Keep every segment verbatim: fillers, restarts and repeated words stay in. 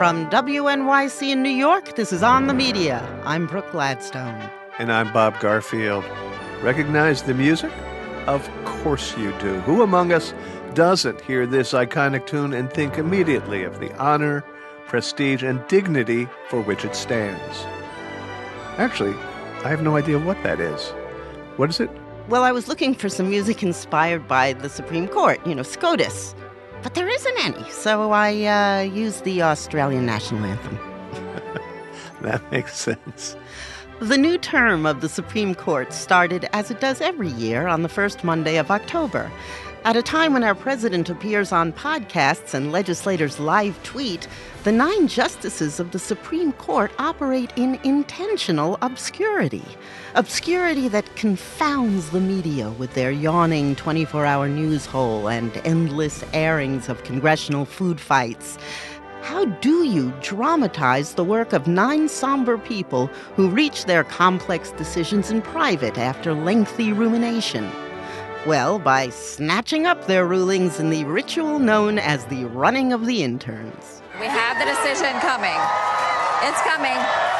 From W N Y C in New York, this is On the Media. I'm Brooke Gladstone. And I'm Bob Garfield. Recognize the music? Of course you do. Who among us doesn't hear this iconic tune and think immediately of the honor, prestige, and dignity for which it stands? Actually, I have no idea what that is. What is it? Well, I was looking for some music inspired by the Supreme Court, you know, SCOTUS. But there isn't any, so I uh, used the Australian national anthem. That makes sense. The new term of the Supreme Court started, as it does every year, on the first Monday of October. At a time when our president appears on podcasts and legislators live tweet, the nine justices of the Supreme Court operate in intentional obscurity. Obscurity that confounds the media with their yawning twenty-four hour news hole and endless airings of congressional food fights. How do you dramatize the work of nine somber people who reach their complex decisions in private after lengthy rumination? Well, by snatching up their rulings in the ritual known as the running of the interns. We have the decision coming. It's coming.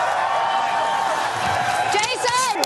Jason!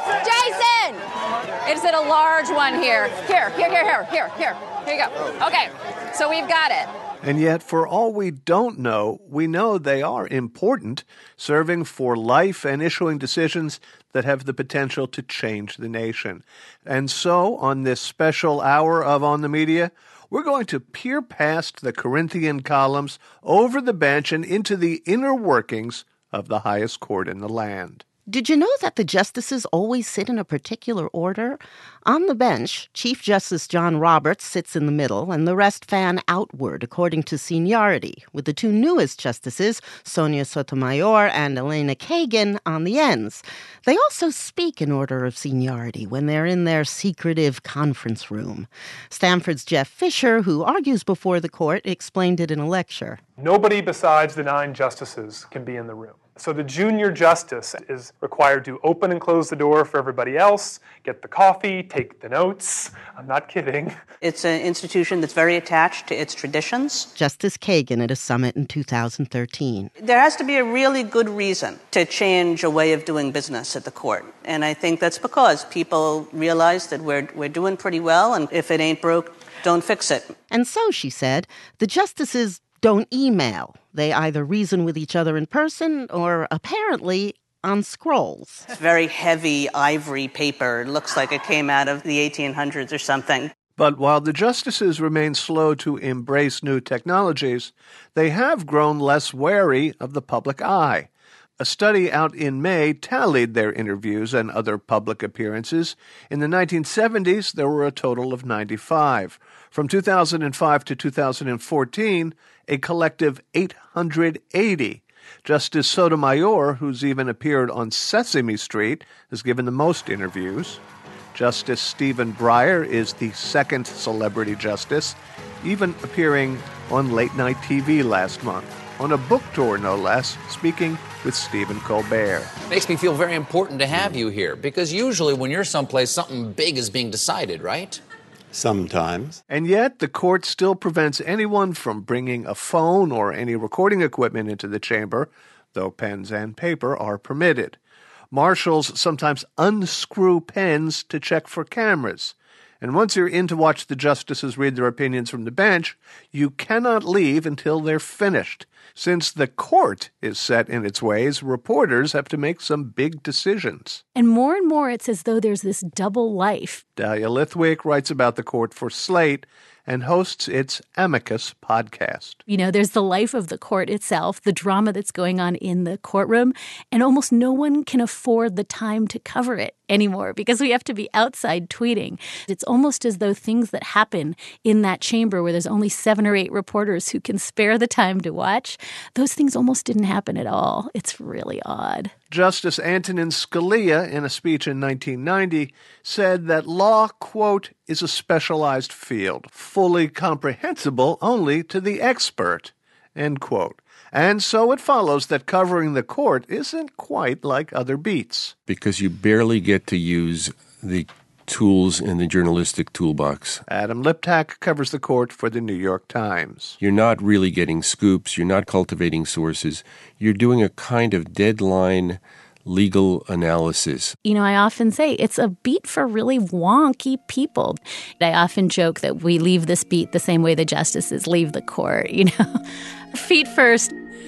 Jason! Is it a large one here? Here, here, here, here, here, here. Here you go. Okay, so we've got it. And yet, for all we don't know, we know they are important, serving for life and issuing decisions that have the potential to change the nation. And so, on this special hour of On the Media, we're going to peer past the Corinthian columns, over the bench, and into the inner workings of the highest court in the land. Did you know that the justices always sit in a particular order? On the bench, Chief Justice John Roberts sits in the middle, and the rest fan outward according to seniority, with the two newest justices, Sonia Sotomayor and Elena Kagan, on the ends. They also speak in order of seniority when they're in their secretive conference room. Stanford's Jeff Fisher, who argues before the court, explained it in a lecture. Nobody besides the nine justices can be in the room. So the junior justice is required to open and close the door for everybody else, get the coffee, take the notes. I'm not kidding. It's an institution that's very attached to its traditions. Justice Kagan at a summit in two thousand thirteen. There has to be a really good reason to change a way of doing business at the court. And I think that's because people realize that we're we're doing pretty well, and if it ain't broke, don't fix it. And so, she said, the justices don't email. They either reason with each other in person or, apparently, on scrolls. It's very heavy ivory paper. It looks like it came out of the eighteen hundreds or something. But while the justices remain slow to embrace new technologies, they have grown less wary of the public eye. A study out in May tallied their interviews and other public appearances. In the nineteen seventies, there were a total of ninety-five. From two thousand five to two thousand fourteen, a collective eight hundred eighty. Justice Sotomayor, who's even appeared on Sesame Street, has given the most interviews. Justice Stephen Breyer is the second celebrity justice, even appearing on late-night T V last month, on a book tour no less, speaking with Stephen Colbert. It makes me feel very important to have you here, because usually when you're someplace, something big is being decided, right? Sometimes. And yet, the court still prevents anyone from bringing a phone or any recording equipment into the chamber, though pens and paper are permitted. Marshals sometimes unscrew pens to check for cameras. And once you're in to watch the justices read their opinions from the bench, you cannot leave until they're finished. Since the court is set in its ways, reporters have to make some big decisions. And more and more, it's as though there's this double life. Dahlia Lithwick writes about the court for Slate and hosts its Amicus podcast. You know, there's the life of the court itself, the drama that's going on in the courtroom, and almost no one can afford the time to cover it anymore because we have to be outside tweeting. It's almost as though things that happen in that chamber where there's only seven or eight reporters who can spare the time to watch, those things almost didn't happen at all. It's really odd. Justice Antonin Scalia, in a speech in nineteen ninety, said that law, quote, is a specialized field, fully comprehensible only to the expert, end quote. And so it follows that covering the court isn't quite like other beats. Because you barely get to use the tools in the journalistic toolbox. Adam Liptak covers the court for the New York Times. You're not really getting scoops. You're not cultivating sources. You're doing a kind of deadline legal analysis. You know, I often say it's a beat for really wonky people. I often joke that we leave this beat the same way the justices leave the court, you know, feet first.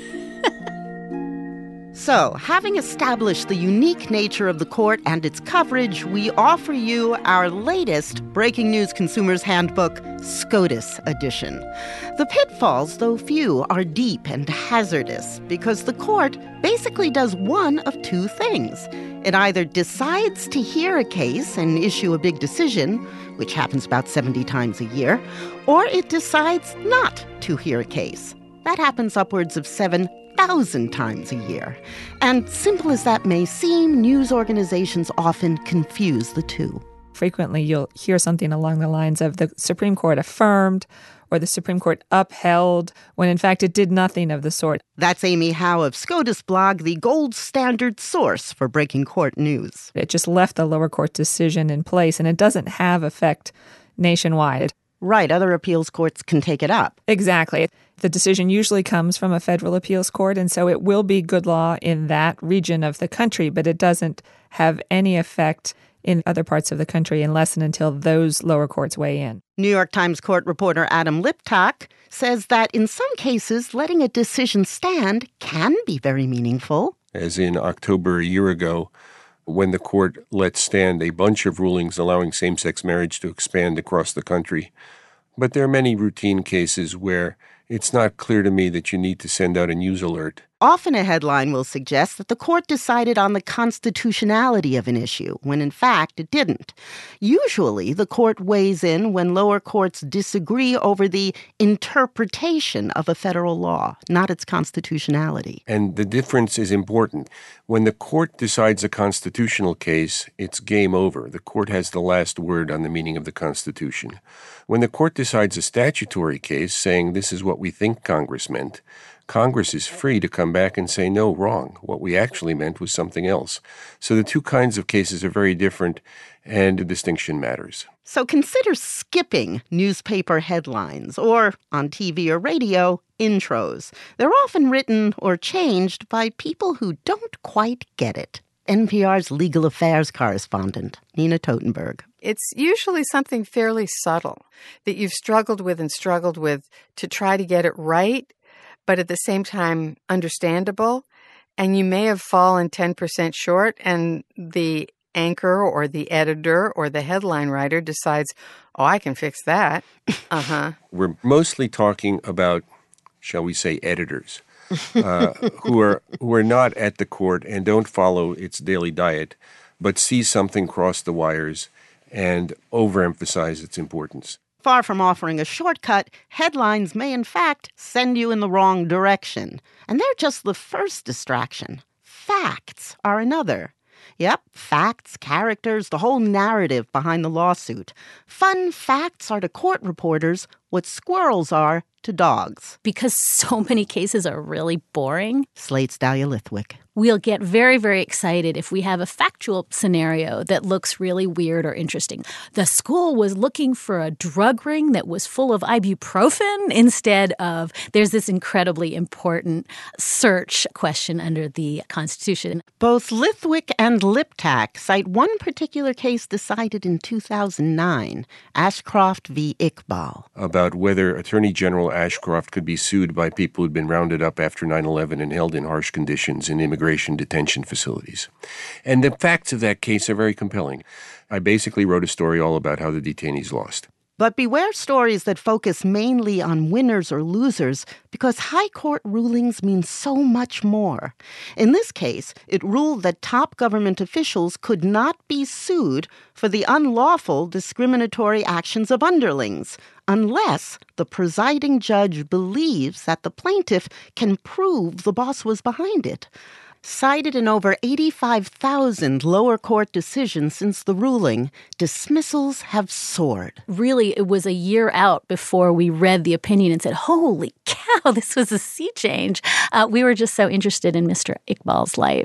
So, having established the unique nature of the court and its coverage, we offer you our latest Breaking News Consumer's Handbook, SCOTUS edition. The pitfalls, though few, are deep and hazardous because the court basically does one of two things. It either decides to hear a case and issue a big decision, which happens about seventy times a year, or it decides not to hear a case. That happens upwards of seven thousand times a year. And simple as that may seem, news organizations often confuse the two. Frequently, you'll hear something along the lines of the Supreme Court affirmed or the Supreme Court upheld, when in fact it did nothing of the sort. That's Amy Howe of SCOTUS blog, the gold standard source for breaking court news. It just left the lower court decision in place, and it doesn't have effect nationwide. Right, other appeals courts can take it up. Exactly. The decision usually comes from a federal appeals court, and so it will be good law in that region of the country, but it doesn't have any effect in other parts of the country unless and until those lower courts weigh in. New York Times court reporter Adam Liptak says that in some cases, letting a decision stand can be very meaningful. As in October a year ago, when the court let stand a bunch of rulings allowing same-sex marriage to expand across the country. But there are many routine cases where it's not clear to me that you need to send out a news alert. Often a headline will suggest that the court decided on the constitutionality of an issue, when in fact it didn't. Usually, the court weighs in when lower courts disagree over the interpretation of a federal law, not its constitutionality. And the difference is important. When the court decides a constitutional case, it's game over. The court has the last word on the meaning of the Constitution. When the court decides a statutory case, saying this is what we think Congress meant, Congress is free to come back and say, no, wrong. What we actually meant was something else. So the two kinds of cases are very different, and a distinction matters. So consider skipping newspaper headlines or, on T V or radio, intros. They're often written or changed by people who don't quite get it. N P R's legal affairs correspondent, Nina Totenberg. It's usually something fairly subtle that you've struggled with and struggled with to try to get it right, but at the same time understandable, and you may have fallen ten percent short, and the anchor or the editor or the headline writer decides, oh, I can fix that. Uh-huh. We're mostly talking about, shall we say, editors uh, who are who are not at the court and don't follow its daily diet, but see something cross the wires and overemphasize its importance. Far from offering a shortcut, headlines may in fact send you in the wrong direction. And they're just the first distraction. Facts are another. Yep, facts, characters, the whole narrative behind the lawsuit. Fun facts are to court reporters what squirrels are to dogs. Because so many cases are really boring. Slate's Dahlia Lithwick. We'll get very, very excited if we have a factual scenario that looks really weird or interesting. The school was looking for a drug ring that was full of ibuprofen instead of there's this incredibly important search question under the Constitution. Both Lithwick and Liptak cite one particular case decided in two thousand nine, Ashcroft v. Iqbal. About whether Attorney General Ashcroft could be sued by people who'd been rounded up after nine eleven and held in harsh conditions in immigration detention facilities. And the facts of that case are very compelling. I basically wrote a story all about how the detainees lost. But beware stories that focus mainly on winners or losers, because high court rulings mean so much more. In this case, it ruled that top government officials could not be sued for the unlawful discriminatory actions of underlings, unless the presiding judge believes that the plaintiff can prove the boss was behind it. Cited in over eighty-five thousand lower court decisions since the ruling, dismissals have soared. Really, it was a year out before we read the opinion and said, holy cow, this was a sea change. Uh, we were just so interested in Mister Iqbal's life.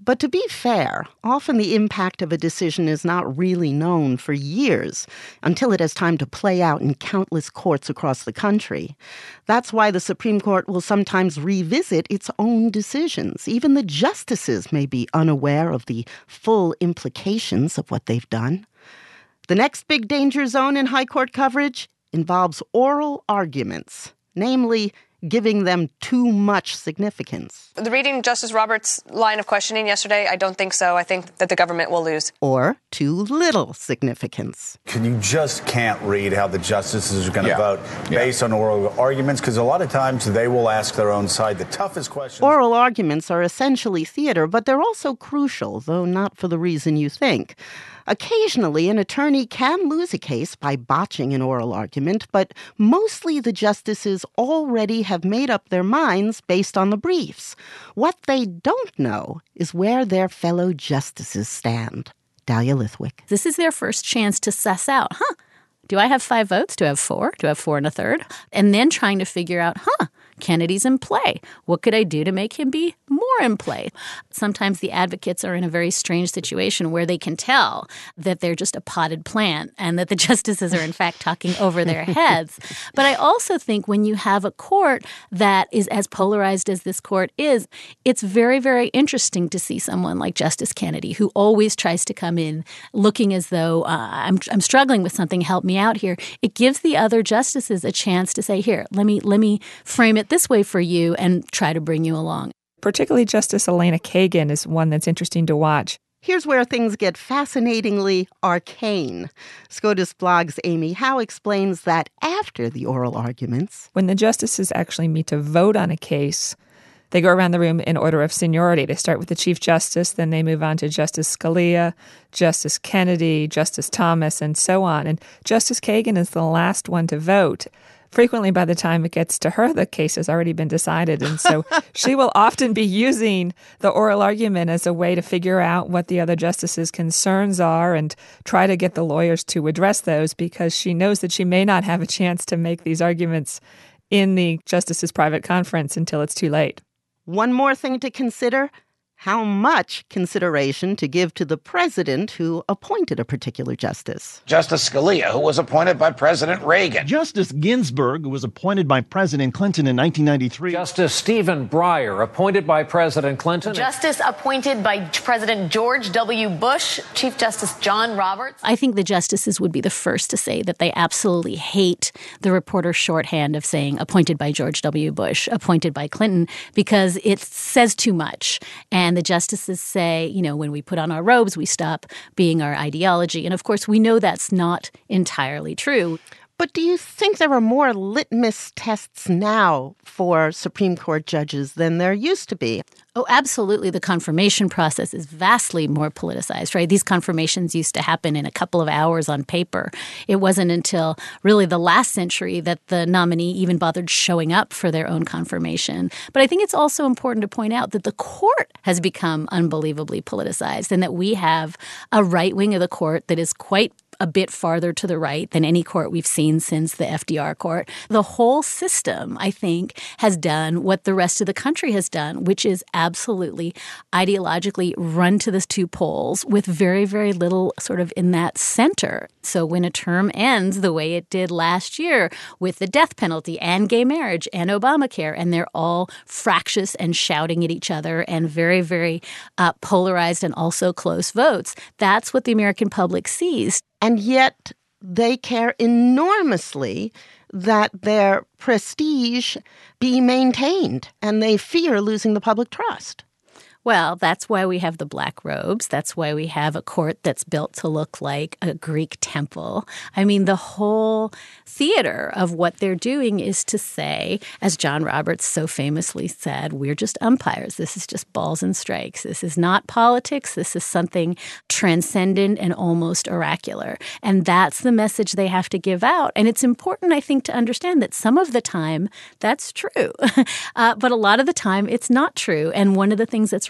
But to be fair, often the impact of a decision is not really known for years until it has time to play out in countless courts across the country. That's why the Supreme Court will sometimes revisit its own decisions. Even the justices may be unaware of the full implications of what they've done. The next big danger zone in high court coverage involves oral arguments, namely giving them too much significance. The reading Justice Roberts' line of questioning yesterday, I don't think so. I think that the government will lose. Or too little significance. You just can't read how the justices are going to yeah. vote based yeah. on oral arguments, because a lot of times they will ask their own side the toughest questions. Oral arguments are essentially theater, but they're also crucial, though not for the reason you think. Occasionally, an attorney can lose a case by botching an oral argument, but mostly the justices already have made up their minds based on the briefs. What they don't know is where their fellow justices stand. Dahlia Lithwick. This is their first chance to suss out, huh, do I have five votes? Do I have four? Do I have four and a third? And then trying to figure out, huh, Kennedy's in play. What could I do to make him be more in play? Sometimes the advocates are in a very strange situation where they can tell that they're just a potted plant and that the justices are in fact talking over their heads. But I also think when you have a court that is as polarized as this court is, it's very, very interesting to see someone like Justice Kennedy, who always tries to come in looking as though uh, I'm, I'm struggling with something, help me out here. It gives the other justices a chance to say, here, let me let me frame it this way for you and try to bring you along. Particularly Justice Elena Kagan is one that's interesting to watch. Here's where things get fascinatingly arcane. SCOTUS Blog's Amy Howe explains that after the oral arguments, when the justices actually meet to vote on a case, they go around the room in order of seniority. They start with the Chief Justice, then they move on to Justice Scalia, Justice Kennedy, Justice Thomas, and so on. And Justice Kagan is the last one to vote. Frequently, by the time it gets to her, the case has already been decided. And so she will often be using the oral argument as a way to figure out what the other justices' concerns are and try to get the lawyers to address those, because she knows that she may not have a chance to make these arguments in the justices' private conference until it's too late. One more thing to consider: how much consideration to give to the president who appointed a particular justice. Justice Scalia, who was appointed by President Reagan. Justice Ginsburg, who was appointed by President Clinton in nineteen ninety-three. Justice Stephen Breyer, appointed by President Clinton. Justice appointed by President George W. Bush. Chief Justice John Roberts. I think the justices would be the first to say that they absolutely hate the reporter shorthand of saying appointed by George W. Bush, appointed by Clinton, because it says too much. And the justices say, you know, when we put on our robes, we stop being our ideology. And of course, we know that's not entirely true. But do you think there are more litmus tests now for Supreme Court judges than there used to be? Oh, absolutely. The confirmation process is vastly more politicized, right? These confirmations used to happen in a couple of hours on paper. It wasn't until really the last century that the nominee even bothered showing up for their own confirmation. But I think it's also important to point out that the court has become unbelievably politicized, and that we have a right wing of the court that is quite a bit farther to the right than any court we've seen since the F D R court. The whole system, I think, has done what the rest of the country has done, which is absolutely ideologically run to the two poles with very, very little sort of in that center. So when a term ends the way it did last year with the death penalty and gay marriage and Obamacare, and they're all fractious and shouting at each other and very, very uh, polarized and also close votes, that's what the American public sees. And yet they care enormously that their prestige be maintained, and they fear losing the public trust. Well, that's why we have the black robes. That's why we have a court that's built to look like a Greek temple. I mean, the whole theater of what they're doing is to say, as John Roberts so famously said, we're just umpires. This is just balls and strikes. This is not politics. This is something transcendent and almost oracular. And that's the message they have to give out. And it's important, I think, to understand that some of the time that's true. uh, but a lot of the time it's not true. And one of the things that's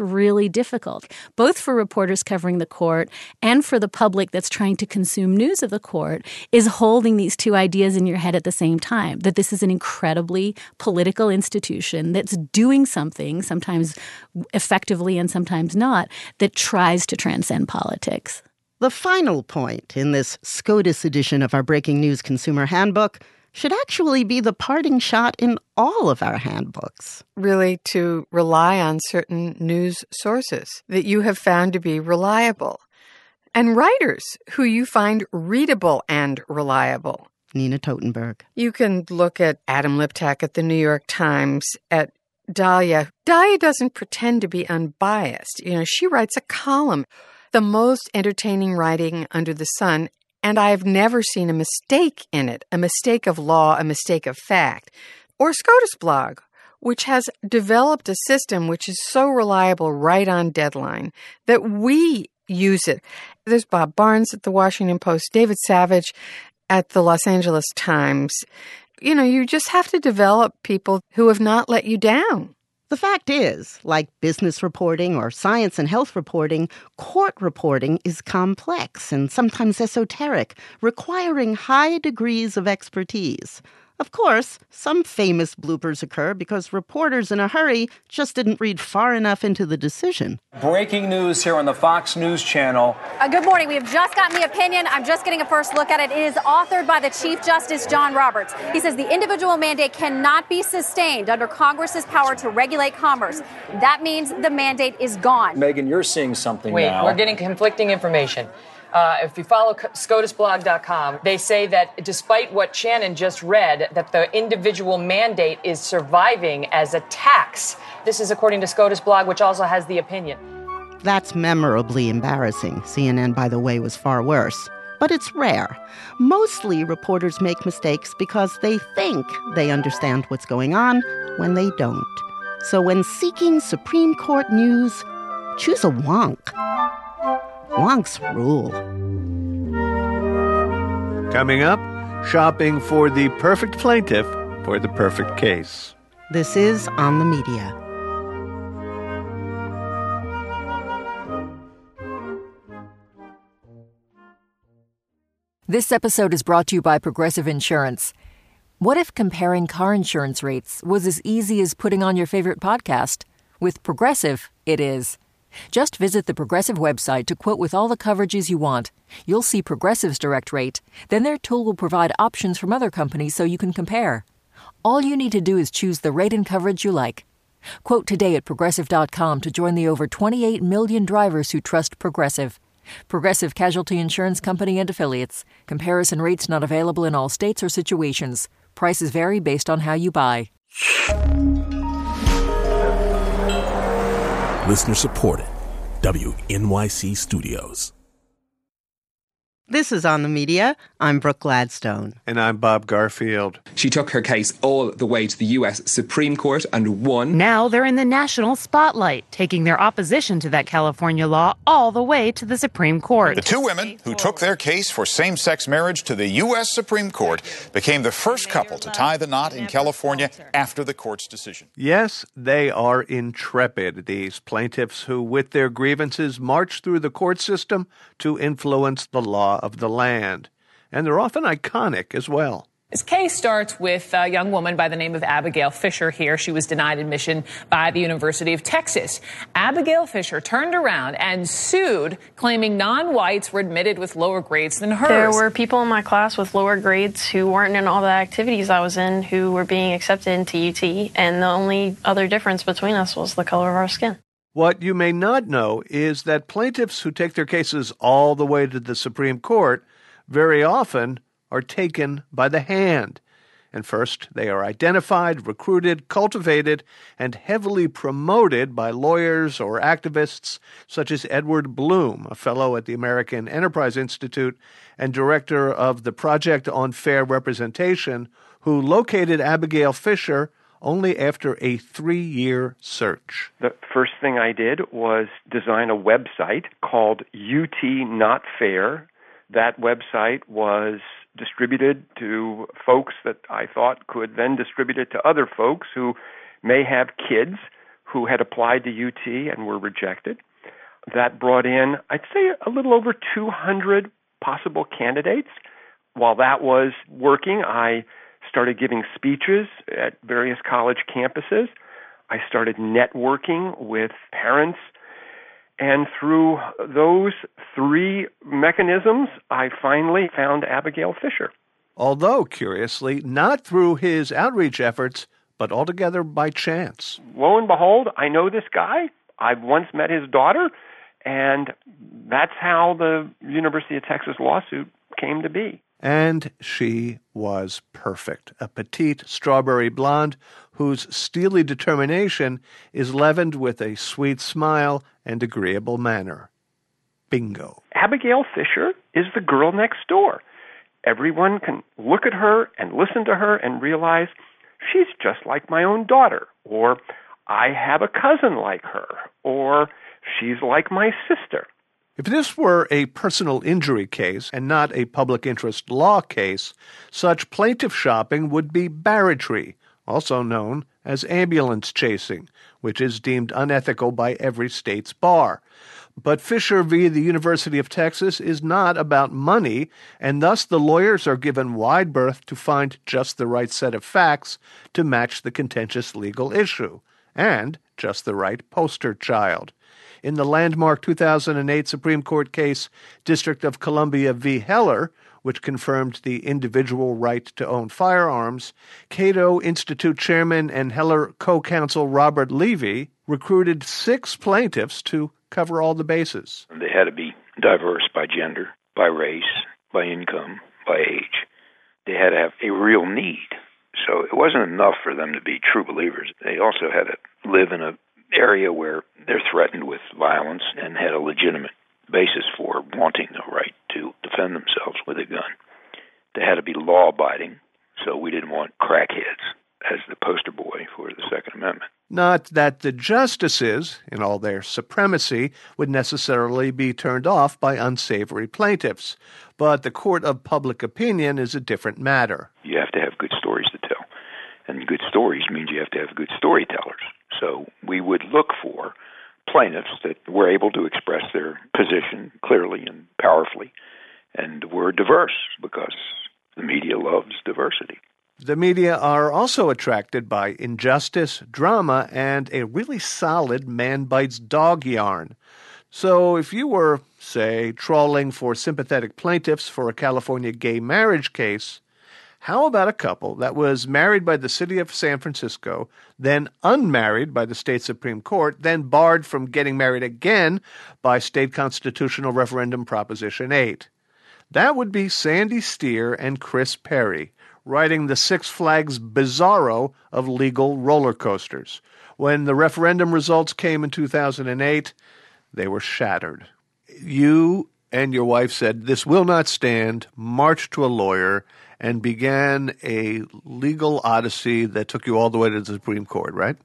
really difficult, both for reporters covering the court and for the public that's trying to consume news of the court, is holding these two ideas in your head at the same time, that this is an incredibly political institution that's doing something, sometimes effectively and sometimes not, that tries to transcend politics. The final point in this SCOTUS edition of our Breaking News Consumer Handbook should actually be the parting shot in all of our handbooks. Really, to rely on certain news sources that you have found to be reliable, and writers who you find readable and reliable. Nina Totenberg. You can look at Adam Liptak at the New York Times, at Dahlia. Dahlia doesn't pretend to be unbiased. You know, she writes a column, the most entertaining writing under the sun, and I've never seen a mistake in it, a mistake of law, a mistake of fact. Or SCOTUS blog, which has developed a system which is so reliable right on deadline that we use it. There's Bob Barnes at the Washington Post, David Savage at the Los Angeles Times. You know, you just have to develop people who have not let you down. The fact is, like business reporting or science and health reporting, court reporting is complex and sometimes esoteric, requiring high degrees of expertise. Of course, some famous bloopers occur because reporters in a hurry just didn't read far enough into the decision. Breaking news here on the Fox News Channel. Uh, good morning. We have just gotten the opinion. I'm just getting a first look at it. It is authored by the Chief Justice John Roberts. He says the individual mandate cannot be sustained under Congress's power to regulate commerce. That means the mandate is gone. Megan, you're seeing something Wait, now. We're getting conflicting information. Uh, if you follow scotus blog dot com, they say that despite what Shannon just read, that the individual mandate is surviving as a tax. This is according to SCOTUS blog, which also has the opinion. That's memorably embarrassing. C N N, by the way, was far worse. But it's rare. Mostly reporters make mistakes because they think they understand what's going on when they don't. So when seeking Supreme Court news, choose a wonk. Wonks rule. Coming up, shopping for the perfect plaintiff for the perfect case. This is On the Media. This episode is brought to you by Progressive Insurance. What if comparing car insurance rates was as easy as putting on your favorite podcast? With Progressive, it is. Just visit the Progressive website to quote with all the coverages you want. You'll see Progressive's direct rate. Then their tool will provide options from other companies so you can compare. All you need to do is choose the rate and coverage you like. Quote today at Progressive dot com to join the over twenty-eight million drivers who trust Progressive. Progressive Casualty Insurance Company and Affiliates. Comparison rates not available in all states or situations. Prices vary based on how you buy. Listener supported. W N Y C Studios. This is On the Media. I'm Brooke Gladstone. And I'm Bob Garfield. She took her case all the way to the U S Supreme Court and won. Now they're in the national spotlight, taking their opposition to that California law all the way to the Supreme Court. The two women who took their case for same-sex marriage to the U S Supreme Court became the first couple to tie the knot in California after the court's decision. Yes, they are intrepid, these plaintiffs who, with their grievances, march through the court system to influence the law of the land. And they're often iconic as well. This case starts with a young woman by the name of Abigail Fisher here. She was denied admission by the University of Texas. Abigail Fisher turned around and sued, claiming non-whites were admitted with lower grades than hers. There were people in my class with lower grades who weren't in all the activities I was in who were being accepted into U T, and the only other difference between us was the color of our skin. What you may not know is that plaintiffs who take their cases all the way to the Supreme Court very often are taken by the hand. And first, they are identified, recruited, cultivated, and heavily promoted by lawyers or activists such as Edward Bloom, a fellow at the American Enterprise Institute and director of the Project on Fair Representation, who located Abigail Fisher only after a three-year search. The first thing I did was design a website called U T Not Fair. That website was distributed to folks that I thought could then distribute it to other folks who may have kids who had applied to U T and were rejected. That brought in, I'd say, a little over two hundred possible candidates. While that was working, I started giving speeches at various college campuses. I started networking with parents. And through those three mechanisms, I finally found Abigail Fisher. Although, curiously, not through his outreach efforts, but altogether by chance. Lo and behold, I know this guy. I've once met his daughter, and that's how the University of Texas lawsuit came to be. And she was perfect, a petite strawberry blonde whose steely determination is leavened with a sweet smile and agreeable manner. Bingo. Abigail Fisher is the girl next door. Everyone can look at her and listen to her and realize she's just like my own daughter, or I have a cousin like her, or she's like my sister. If this were a personal injury case and not a public interest law case, such plaintiff shopping would be barratry, also known as ambulance chasing, which is deemed unethical by every state's bar. But Fisher v. the University of Texas is not about money, and thus the lawyers are given wide berth to find just the right set of facts to match the contentious legal issue, and just the right poster child. In the landmark two thousand eight Supreme Court case, District of Columbia v. Heller, which confirmed the individual right to own firearms, Cato Institute chairman and Heller co-counsel Robert Levy recruited six plaintiffs to cover all the bases. They had to be diverse by gender, by race, by income, by age. They had to have a real need. So it wasn't enough for them to be true believers. They also had to live in an area where they're threatened with violence and had a legitimate basis for wanting the right to defend themselves with a gun. They had to be law-abiding, so we didn't want crackheads as the poster boy for the Second Amendment. Not that the justices, in all their supremacy, would necessarily be turned off by unsavory plaintiffs, but the court of public opinion is a different matter. You have to have good stories to tell, and good stories means you have to have good storytellers. So we would look for plaintiffs that were able to express their position clearly and powerfully, and were diverse, because the media loves diversity. The media are also attracted by injustice, drama, and a really solid man-bites-dog yarn. So if you were, say, trawling for sympathetic plaintiffs for a California gay marriage case, how about a couple that was married by the city of San Francisco, then unmarried by the state Supreme Court, then barred from getting married again by state constitutional referendum Proposition eight? That would be Sandy Steer and Chris Perry, writing the Six Flags Bizarro of legal roller coasters. When the referendum results came in two thousand eight, they were shattered. You and your wife said, "This will not stand," marched to a lawyer, and began a legal odyssey that took you all the way to the Supreme Court, right?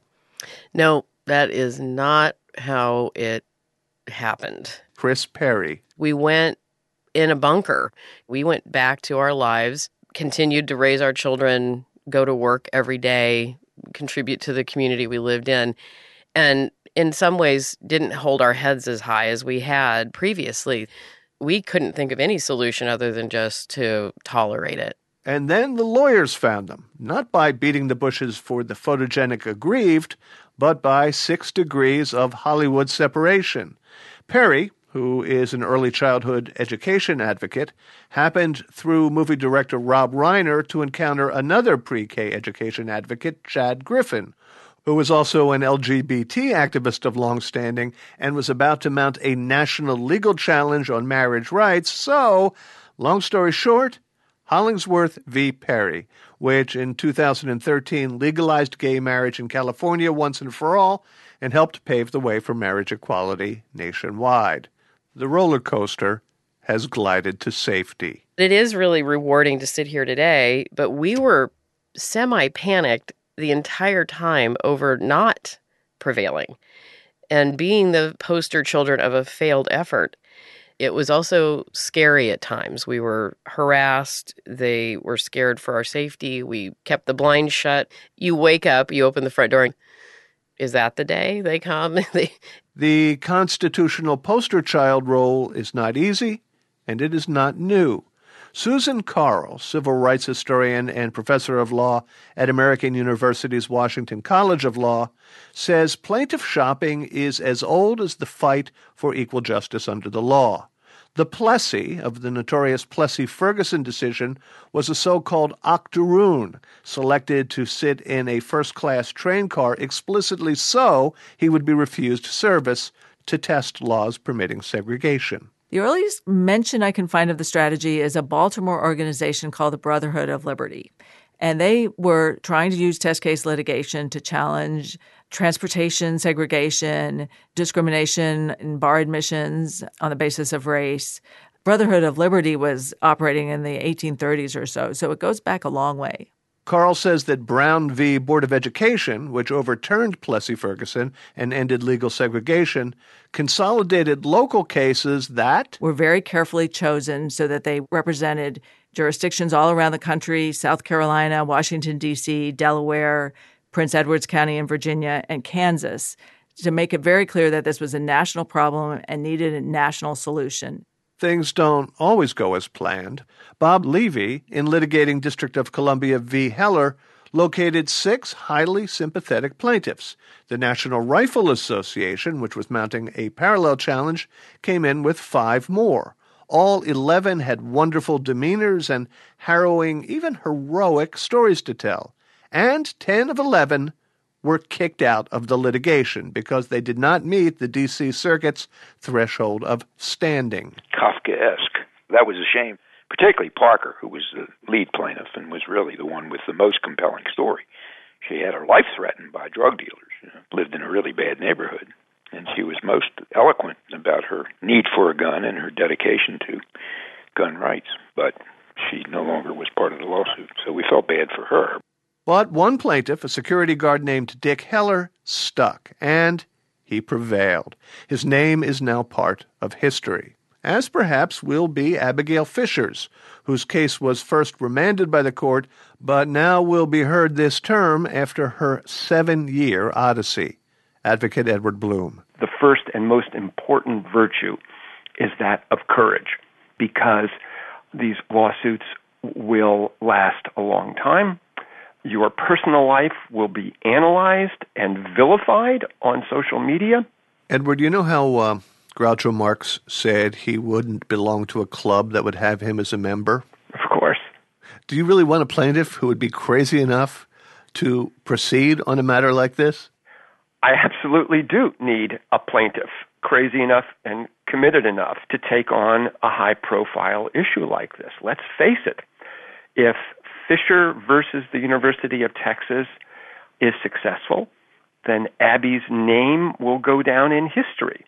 No, that is not how it happened. Chris Perry. We went in a bunker. We went back to our lives, continued to raise our children, go to work every day, contribute to the community we lived in, and in some ways didn't hold our heads as high as we had previously. We couldn't think of any solution other than just to tolerate it. And then the lawyers found them, not by beating the bushes for the photogenic aggrieved, but by six degrees of Hollywood separation. Perry, who is an early childhood education advocate, happened through movie director Rob Reiner to encounter another pre-K education advocate, Chad Griffin, who was also an L G B T activist of long standing and was about to mount a national legal challenge on marriage rights. So, long story short, Hollingsworth v. Perry, which in two thousand thirteen legalized gay marriage in California once and for all and helped pave the way for marriage equality nationwide. The roller coaster has glided to safety. It is really rewarding to sit here today, but we were semi-panicked the entire time over not prevailing and being the poster children of a failed effort. It was also scary at times. We were harassed. They were scared for our safety. We kept the blinds shut. You wake up, you open the front door, and Is that the day they come? The constitutional poster child role is not easy, and it is not new. Susan Carl, civil rights historian and professor of law at American University's Washington College of Law, says plaintiff shopping is as old as the fight for equal justice under the law. The Plessy of the notorious Plessy-Ferguson decision was a so-called octoroon, selected to sit in a first-class train car explicitly so he would be refused service to test laws permitting segregation. The earliest mention I can find of the strategy is a Baltimore organization called the Brotherhood of Liberty. And they were trying to use test case litigation to challenge transportation segregation, discrimination in bar admissions on the basis of race. Brotherhood of Liberty was operating in the eighteen thirties or so, so it goes back a long way. Carl says that Brown v. Board of Education, which overturned Plessy-Ferguson and ended legal segregation, consolidated local cases that were very carefully chosen so that they represented jurisdictions all around the country, South Carolina, Washington, D C, Delaware, Prince Edwards County in Virginia, and Kansas, to make it very clear that this was a national problem and needed a national solution. Things don't always go as planned. Bob Levy, in litigating District of Columbia v. Heller, located six highly sympathetic plaintiffs. The National Rifle Association, which was mounting a parallel challenge, came in with five more. All eleven had wonderful demeanors and harrowing, even heroic stories to tell. And ten of eleven were kicked out of the litigation because they did not meet the D C Circuit's threshold of standing. Kafkaesque. That was a shame, particularly Parker, who was the lead plaintiff and was really the one with the most compelling story. She had her life threatened by drug dealers, you know, lived in a really bad neighborhood, and she was most eloquent about her need for a gun and her dedication to gun rights. But she no longer was part of the lawsuit, so we felt bad for her. But one plaintiff, a security guard named Dick Heller, stuck, and he prevailed. His name is now part of history, as perhaps will be Abigail Fisher's, whose case was first remanded by the court, but now will be heard this term after her seven-year odyssey. Advocate Edward Bloom. The first and most important virtue is that of courage, because these lawsuits will last a long time. Your personal life will be analyzed and vilified on social media. Edward, you know how uh, Groucho Marx said he wouldn't belong to a club that would have him as a member? Of course. Do you really want a plaintiff who would be crazy enough to proceed on a matter like this? I absolutely do need a plaintiff crazy enough and committed enough to take on a high-profile issue like this. Let's face it. If Fisher versus the University of Texas is successful, then Abby's name will go down in history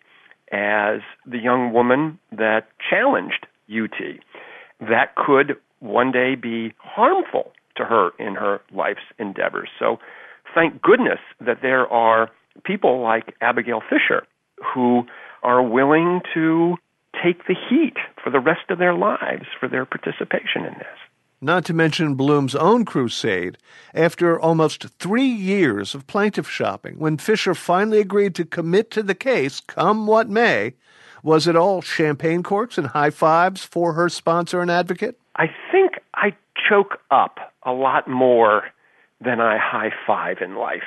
as the young woman that challenged U T. That could one day be harmful to her in her life's endeavors. So thank goodness that there are people like Abigail Fisher who are willing to take the heat for the rest of their lives for their participation in this. Not to mention Bloom's own crusade. After almost three years of plaintiff shopping, when Fisher finally agreed to commit to the case, come what may, was it all champagne corks and high fives for her sponsor and advocate? I think I choke up a lot more than I high five in life.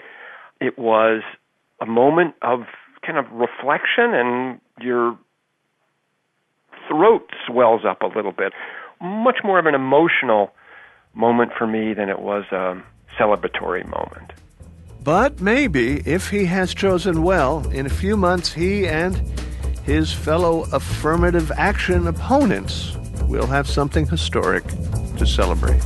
It was a moment of kind of reflection, and your throat swells up a little bit. Much more of an emotional moment for me than it was a celebratory moment. But maybe, if he has chosen well, in a few months he and his fellow affirmative action opponents will have something historic to celebrate.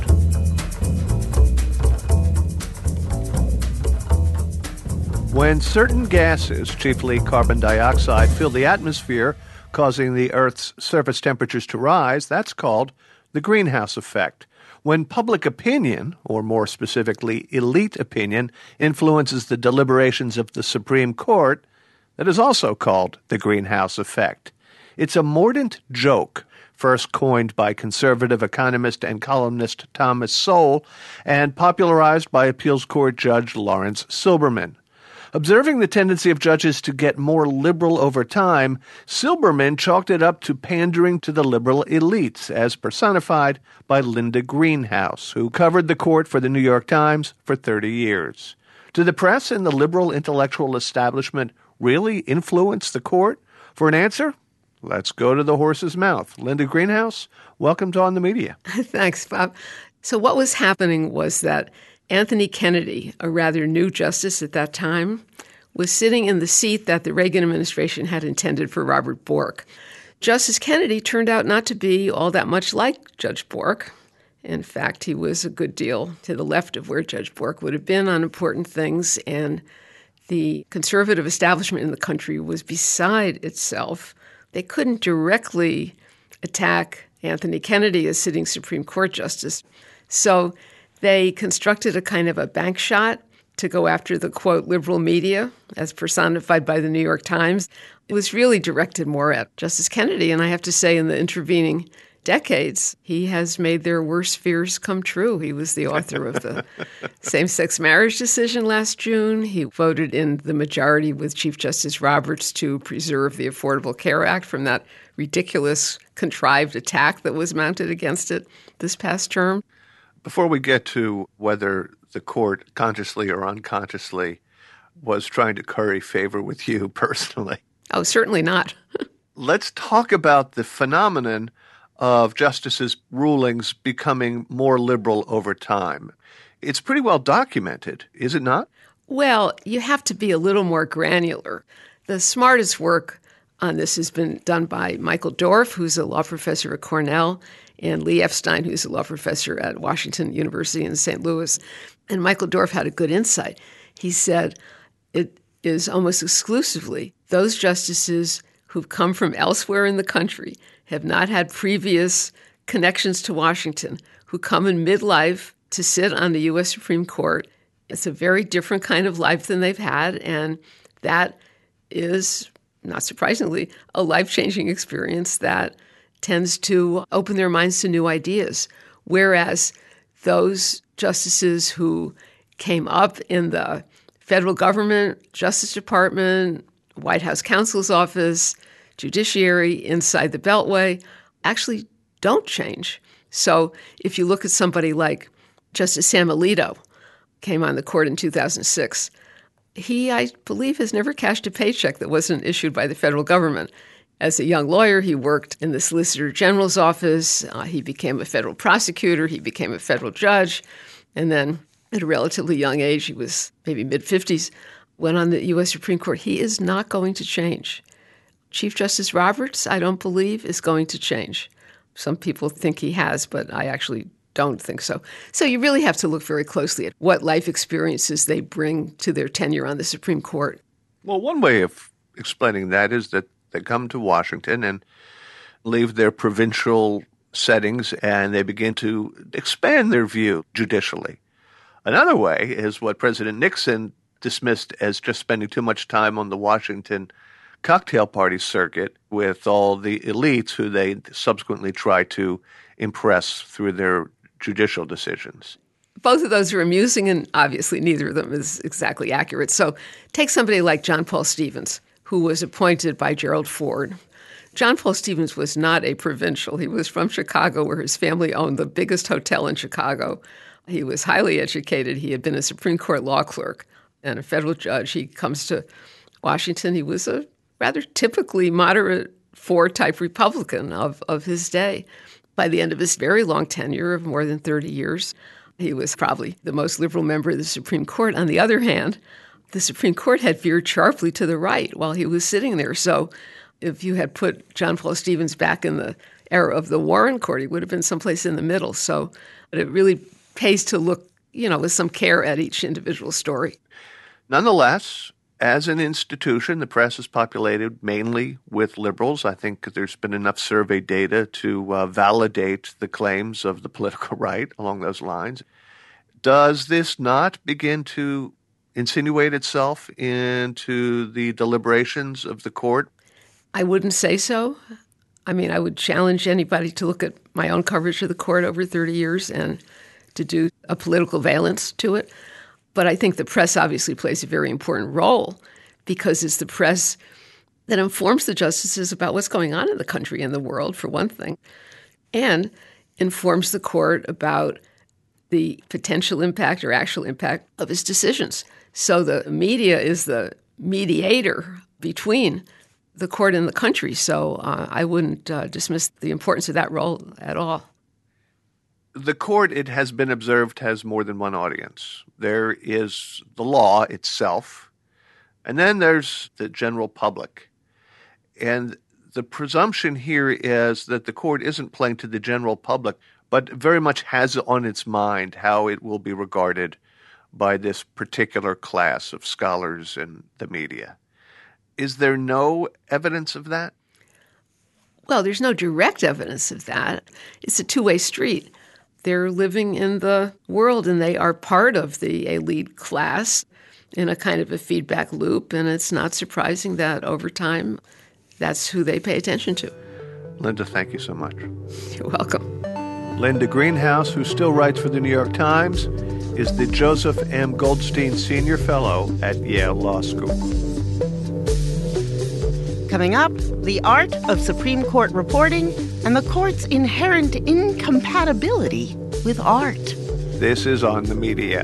When certain gases, chiefly carbon dioxide, fill the atmosphere, causing the Earth's surface temperatures to rise, that's called the greenhouse effect. When public opinion, or more specifically elite opinion, influences the deliberations of the Supreme Court, that is also called the greenhouse effect. It's a mordant joke, first coined by conservative economist and columnist Thomas Sowell, and popularized by appeals court judge Lawrence Silberman. Observing the tendency of judges to get more liberal over time, Silberman chalked it up to pandering to the liberal elites, as personified by Linda Greenhouse, who covered the court for the New York Times for thirty years. Did the press and the liberal intellectual establishment really influence the court? For an answer, let's go to the horse's mouth. Linda Greenhouse, welcome to On the Media. Thanks, Bob. So what was happening was that Anthony Kennedy, a rather new justice at that time, was sitting in the seat that the Reagan administration had intended for Robert Bork. Justice Kennedy turned out not to be all that much like Judge Bork. In fact, he was a good deal to the left of where Judge Bork would have been on important things, and the conservative establishment in the country was beside itself. They couldn't directly attack Anthony Kennedy as sitting Supreme Court justice. So they constructed a kind of a bank shot to go after the, quote, liberal media, as personified by the New York Times. It was really directed more at Justice Kennedy, and I have to say in the intervening decades, he has made their worst fears come true. He was the author of the same-sex marriage decision last June. He voted in the majority with Chief Justice Roberts to preserve the Affordable Care Act from that ridiculous, contrived attack that was mounted against it this past term. Before we get to whether the court, consciously or unconsciously, was trying to curry favor with you personally. Oh, certainly not. Let's talk about the phenomenon of justices' rulings becoming more liberal over time. It's pretty well documented, is it not? Well, you have to be a little more granular. The smartest work on this has been done by Michael Dorf, who's a law professor at Cornell, and Lee Epstein, who's a law professor at Washington University in Saint Louis. And Michael Dorf had a good insight. He said it is almost exclusively those justices who've come from elsewhere in the country, have not had previous connections to Washington, who come in midlife to sit on the U S Supreme Court. It's a very different kind of life than they've had, and that is, not surprisingly, a life-changing experience that tends to open their minds to new ideas. Whereas those justices who came up in the federal government, Justice Department, White House counsel's office, judiciary, inside the Beltway, actually don't change. So if you look at somebody like Justice Sam Alito, came on the court in two thousand six, he, I believe, has never cashed a paycheck that wasn't issued by the federal government. As a young lawyer, he worked in the Solicitor General's office. Uh, he became a federal prosecutor. He became a federal judge. And then at a relatively young age, he was maybe mid-fifties, went on the U S Supreme Court. He is not going to change. Chief Justice Roberts, I don't believe, is going to change. Some people think he has, but I actually don't think so. So you really have to look very closely at what life experiences they bring to their tenure on the Supreme Court. Well, one way of explaining that is that they come to Washington and leave their provincial settings and they begin to expand their view judicially. Another way is what President Nixon dismissed as just spending too much time on the Washington cocktail party circuit with all the elites who they subsequently try to impress through their judicial decisions. Both of those are amusing, and obviously neither of them is exactly accurate. So take somebody like John Paul Stevens, who was appointed by Gerald Ford. John Paul Stevens was not a provincial. He was from Chicago, where his family owned the biggest hotel in Chicago. He was highly educated. He had been a Supreme Court law clerk and a federal judge. He comes to Washington. He was a rather typically moderate Ford-type Republican of, of his day. By the end of his very long tenure of more than thirty years, he was probably the most liberal member of the Supreme Court. On the other hand, the Supreme Court had veered sharply to the right while he was sitting there. So if you had put John Paul Stevens back in the era of the Warren Court, he would have been someplace in the middle. So it really pays to look, you know, with some care at each individual story. Nonetheless, as an institution, the press is populated mainly with liberals. I think there's been enough survey data to uh, validate the claims of the political right along those lines. Does this not begin to insinuate itself into the deliberations of the court? I wouldn't say so. I mean, I would challenge anybody to look at my own coverage of the court over thirty years and to do a political valence to it. But I think the press obviously plays a very important role because it's the press that informs the justices about what's going on in the country and the world, for one thing, and informs the court about the potential impact or actual impact of his decisions. So the media is the mediator between the court and the country. So uh, I wouldn't uh, dismiss the importance of that role at all. The court, it has been observed, has more than one audience. There is the law itself, and then there's the general public. And the presumption here is that the court isn't playing to the general public, but very much has on its mind how it will be regarded by this particular class of scholars in the media. Is there no evidence of that? Well, there's no direct evidence of that. It's a two-way street. They're living in the world, and they are part of the elite class in a kind of a feedback loop, and it's not surprising that over time, that's who they pay attention to. Linda, thank you so much. You're welcome. Linda Greenhouse, who still writes for the New York Times, is the Joseph M. Goldstein Senior Fellow at Yale Law School. Coming up, the art of Supreme Court reporting and the court's inherent incompatibility with art. This is On the Media.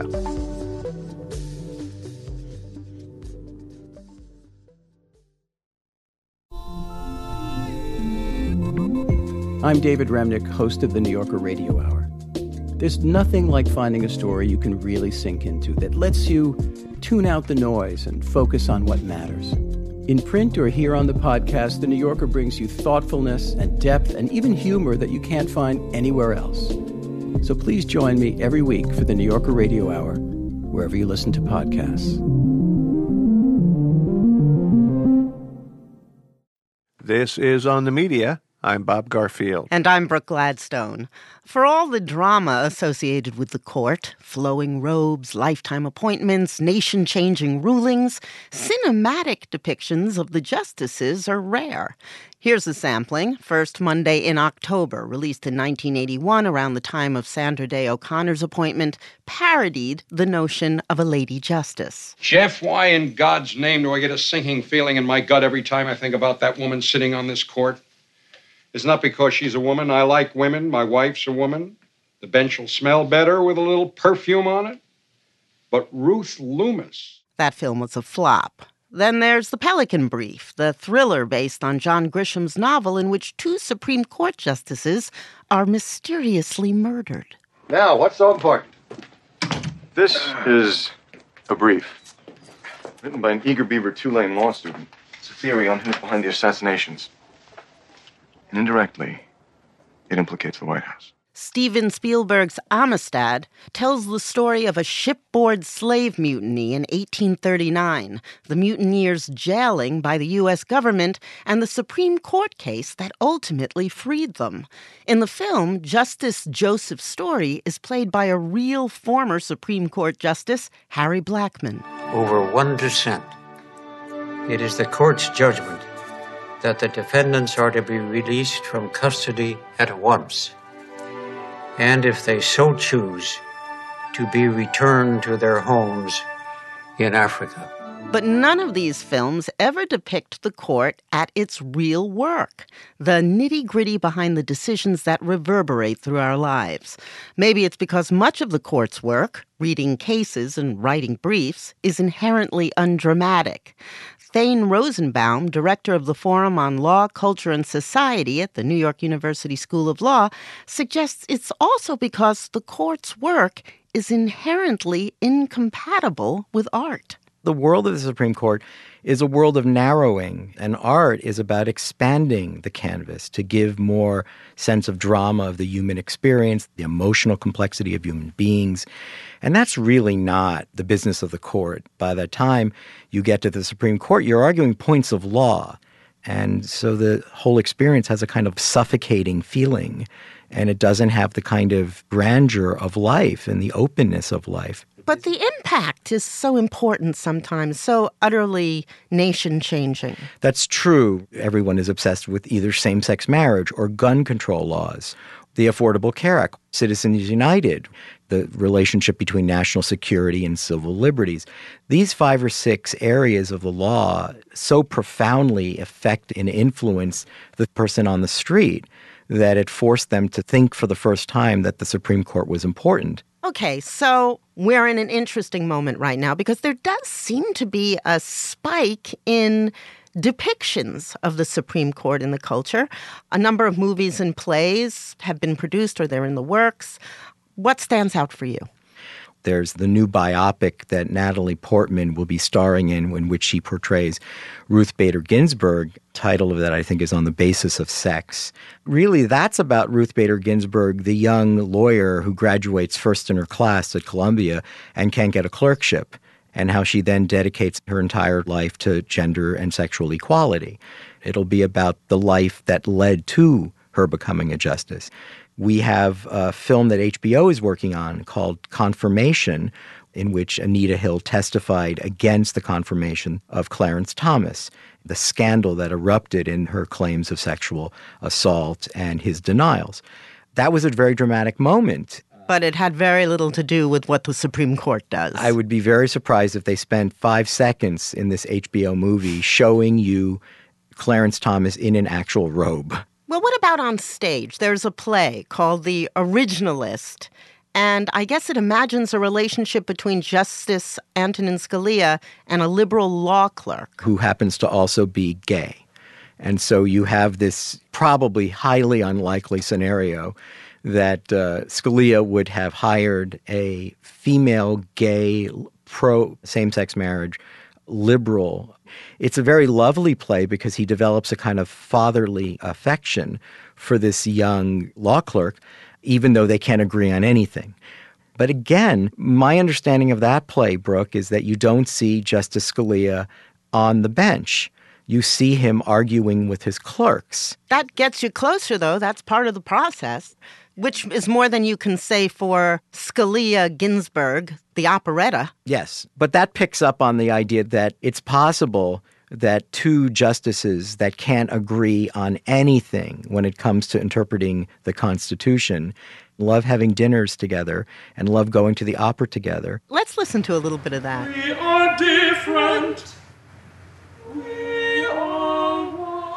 I'm David Remnick, host of the New Yorker Radio Hour. There's nothing like finding a story you can really sink into that lets you tune out the noise and focus on what matters. In print or here on the podcast, The New Yorker brings you thoughtfulness and depth and even humor that you can't find anywhere else. So please join me every week for The New Yorker Radio Hour, wherever you listen to podcasts. This is On the Media. I'm Bob Garfield. And I'm Brooke Gladstone. For all the drama associated with the court, flowing robes, lifetime appointments, nation-changing rulings, cinematic depictions of the justices are rare. Here's a sampling. First Monday in October, released in nineteen eighty-one around the time of Sandra Day O'Connor's appointment, parodied the notion of a lady justice. Jeff, why in God's name do I get a sinking feeling in my gut every time I think about that woman sitting on this court? It's not because she's a woman. I like women. My wife's a woman. The bench will smell better with a little perfume on it. But Ruth Loomis. That film was a flop. Then there's The Pelican Brief, the thriller based on John Grisham's novel in which two Supreme Court justices are mysteriously murdered. Now, what's so important? This is a brief written by an eager beaver Tulane law student. It's a theory on who's behind the assassinations. And indirectly, it implicates the White House. Steven Spielberg's Amistad tells the story of a shipboard slave mutiny in eighteen thirty-nine, the mutineers jailing by the U S government, and the Supreme Court case that ultimately freed them. In the film, Justice Joseph Story is played by a real former Supreme Court Justice, Harry Blackmun. Over one dissent, it is the court's judgment that the defendants are to be released from custody at once, and if they so choose, to be returned to their homes in Africa. But none of these films ever depict the court at its real work, the nitty-gritty behind the decisions that reverberate through our lives. Maybe it's because much of the court's work, reading cases and writing briefs, is inherently undramatic. Thane Rosenbaum, director of the Forum on Law, Culture, and Society at the New York University School of Law, suggests it's also because the court's work is inherently incompatible with art. The world of the Supreme Court is a world of narrowing, and art is about expanding the canvas to give more sense of drama of the human experience, the emotional complexity of human beings. And that's really not the business of the court. By the time you get to the Supreme Court, you're arguing points of law. And so the whole experience has a kind of suffocating feeling, and it doesn't have the kind of grandeur of life and the openness of life. But the impact is so important sometimes, so utterly nation-changing. That's true. Everyone is obsessed with either same-sex marriage or gun control laws. The Affordable Care Act, Citizens United, the relationship between national security and civil liberties. These five or six areas of the law so profoundly affect and influence the person on the street that it forced them to think for the first time that the Supreme Court was important. Okay, so we're in an interesting moment right now because there does seem to be a spike in depictions of the Supreme Court in the culture. A number of movies and plays have been produced or they're in the works. What stands out for you? There's the new biopic that Natalie Portman will be starring in, in which she portrays Ruth Bader Ginsburg. Title of that, I think, is On the Basis of Sex. Really, that's about Ruth Bader Ginsburg, the young lawyer who graduates first in her class at Columbia and can't get a clerkship, and how she then dedicates her entire life to gender and sexual equality. It'll be about the life that led to her becoming a justice. We have a film that H B O is working on called Confirmation, in which Anita Hill testified against the confirmation of Clarence Thomas, the scandal that erupted in her claims of sexual assault and his denials. That was a very dramatic moment. But it had very little to do with what the Supreme Court does. I would be very surprised if they spent five seconds in this H B O movie showing you Clarence Thomas in an actual robe. Well, what about on stage? There's a play called The Originalist, and I guess it imagines a relationship between Justice Antonin Scalia and a liberal law clerk. Who happens to also be gay. And so you have this probably highly unlikely scenario that uh, Scalia would have hired a female gay pro-same-sex marriage liberal. It's a very lovely play because he develops a kind of fatherly affection for this young law clerk, even though they can't agree on anything. But again, my understanding of that play, Brooke, is that you don't see Justice Scalia on the bench. You see him arguing with his clerks. That gets you closer, though. That's part of the process, which is more than you can say for Scalia Ginsburg, the operetta. Yes, but that picks up on the idea that it's possible that two justices that can't agree on anything when it comes to interpreting the Constitution love having dinners together and love going to the opera together. Let's listen to a little bit of that. We are different. We are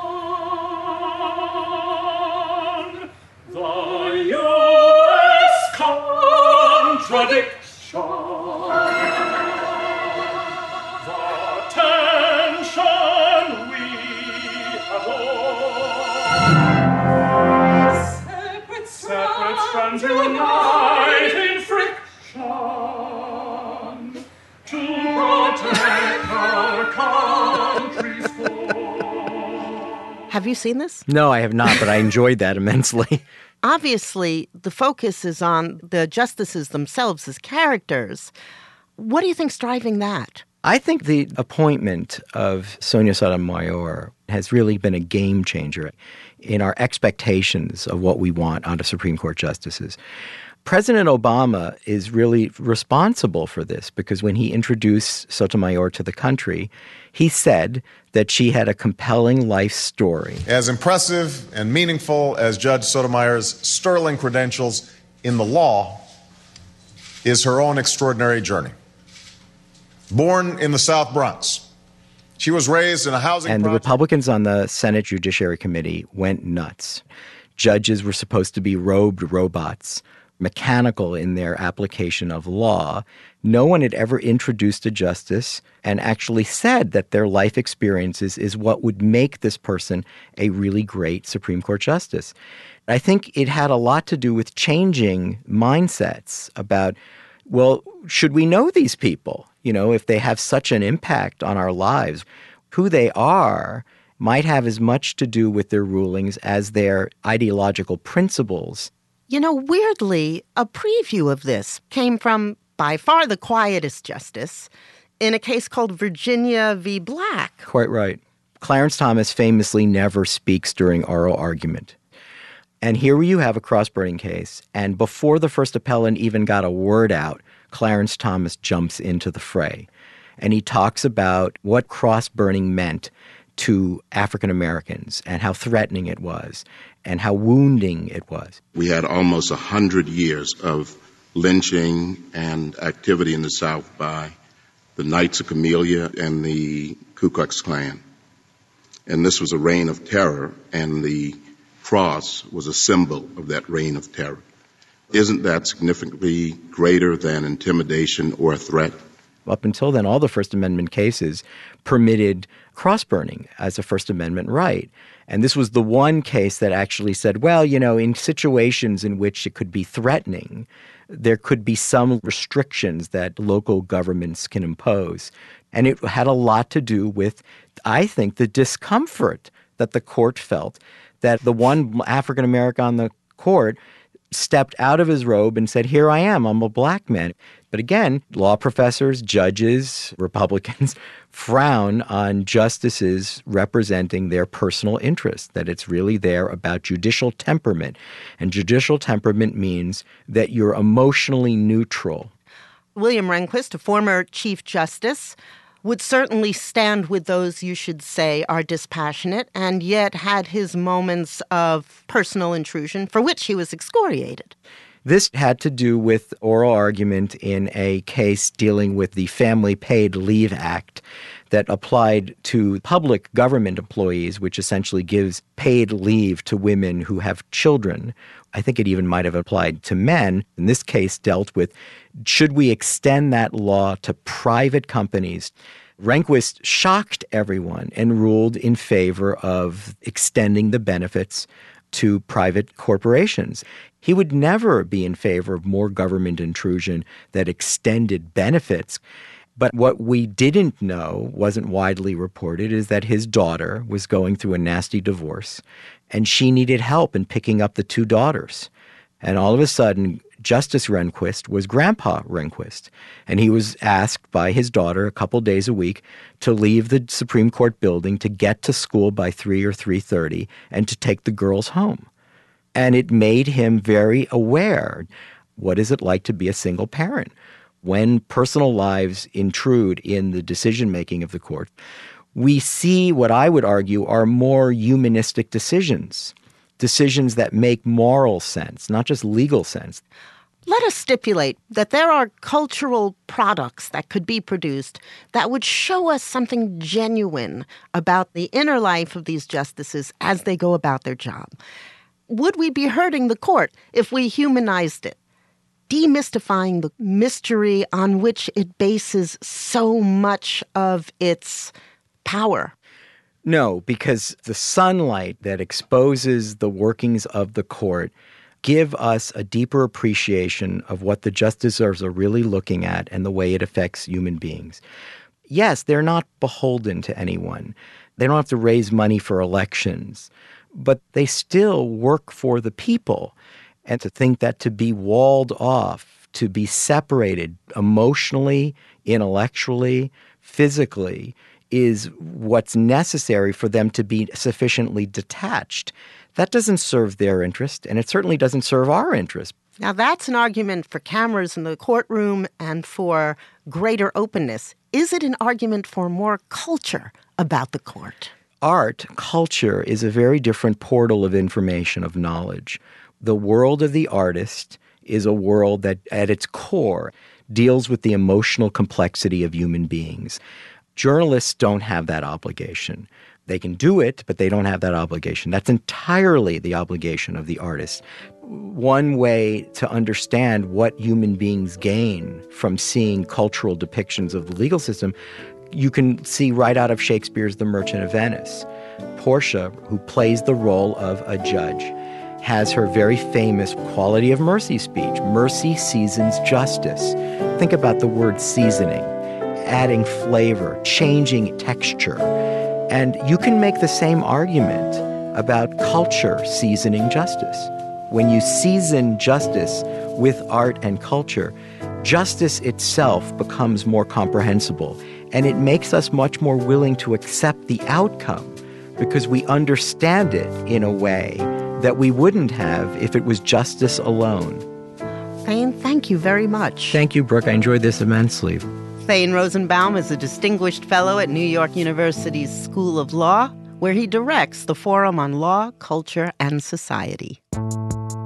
one. The U S contradiction. The tension we adore. Separate strands, Separate strands unite in friction to protect our country's core. Have you seen this? No, I have not, but I enjoyed that immensely. Obviously, the focus is on the justices themselves as characters. What do you think's driving that? I think the appointment of Sonia Sotomayor has really been a game changer in our expectations of what we want out of Supreme Court justices. President Obama is really responsible for this because when he introduced Sotomayor to the country, he said that she had a compelling life story. As impressive and meaningful as Judge Sotomayor's sterling credentials in the law is her own extraordinary journey. Born in the South Bronx, she was raised in a housing And project. The Republicans on the Senate Judiciary Committee went nuts. Judges were supposed to be robed robots, mechanical in their application of law. No one had ever introduced a justice and actually said that their life experiences is what would make this person a really great Supreme Court justice. I think it had a lot to do with changing mindsets about, well, should we know these people? You know, if they have such an impact on our lives, who they are might have as much to do with their rulings as their ideological principles. You know, weirdly, a preview of this came from by far the quietest justice in a case called Virginia v. Black. Quite right. Clarence Thomas famously never speaks during oral argument. And here you have a cross-burning case, and before the first appellant even got a word out, Clarence Thomas jumps into the fray. And he talks about what cross-burning meant to African Americans and how threatening it was and how wounding it was. We had almost one hundred years of lynching and activity in the South by the Knights of Camellia and the Ku Klux Klan. And this was a reign of terror, and the cross was a symbol of that reign of terror. Isn't that significantly greater than intimidation or a threat? Up until then, all the First Amendment cases permitted cross-burning as a First Amendment right. And this was the one case that actually said, well, you know, in situations in which it could be threatening, there could be some restrictions that local governments can impose. And it had a lot to do with, I think, the discomfort that the court felt that the one African American on the court stepped out of his robe and said, here I am, I'm a black man. But again, law professors, judges, Republicans frown on justices representing their personal interests, that it's really there about judicial temperament. And judicial temperament means that you're emotionally neutral. William Rehnquist, a former Chief Justice, would certainly stand with those you should say are dispassionate, and yet had his moments of personal intrusion for which he was excoriated. This had to do with oral argument in a case dealing with the Family Paid Leave Act that applied to public government employees, which essentially gives paid leave to women who have children. I think it even might have applied to men. In this case, dealt with, should we extend that law to private companies? Rehnquist shocked everyone and ruled in favor of extending the benefits to private corporations. He would never be in favor of more government intrusion that extended benefits. But what we didn't know, wasn't widely reported, is that his daughter was going through a nasty divorce, and she needed help in picking up the two daughters. And all of a sudden, Justice Rehnquist was Grandpa Rehnquist, and he was asked by his daughter a couple days a week to leave the Supreme Court building to get to school by three or three thirty and to take the girls home. And it made him very aware, what is it like to be a single parent? When personal lives intrude in the decision-making of the court, we see what I would argue are more humanistic decisions, decisions that make moral sense, not just legal sense. Let us stipulate that there are cultural products that could be produced that would show us something genuine about the inner life of these justices as they go about their job. Would we be hurting the court if we humanized it, demystifying the mystery on which it bases so much of its power? No, because the sunlight that exposes the workings of the court give us a deeper appreciation of what the justices are really looking at and the way it affects human beings. Yes, they're not beholden to anyone. They don't have to raise money for elections, but they still work for the people. And to think that to be walled off, to be separated emotionally, intellectually, physically, is what's necessary for them to be sufficiently detached. That doesn't serve their interest, and it certainly doesn't serve our interest. Now, that's an argument for cameras in the courtroom and for greater openness. Is it an argument for more culture about the court? Art, culture, is a very different portal of information, of knowledge. The world of the artist is a world that, at its core, deals with the emotional complexity of human beings. Journalists don't have that obligation. They can do it, but they don't have that obligation. That's entirely the obligation of the artist. One way to understand what human beings gain from seeing cultural depictions of the legal system, you can see right out of Shakespeare's The Merchant of Venice. Portia, who plays the role of a judge, has her very famous quality of mercy speech. Mercy seasons justice. Think about the word seasoning, adding flavor, changing texture. And you can make the same argument about culture seasoning justice. When you season justice with art and culture, justice itself becomes more comprehensible, and it makes us much more willing to accept the outcome because we understand it in a way that we wouldn't have if it was justice alone. Thane, thank you very much. Thank you, Brooke. I enjoyed this immensely. Thane Rosenbaum is a distinguished fellow at New York University's School of Law, where he directs the Forum on Law, Culture, and Society.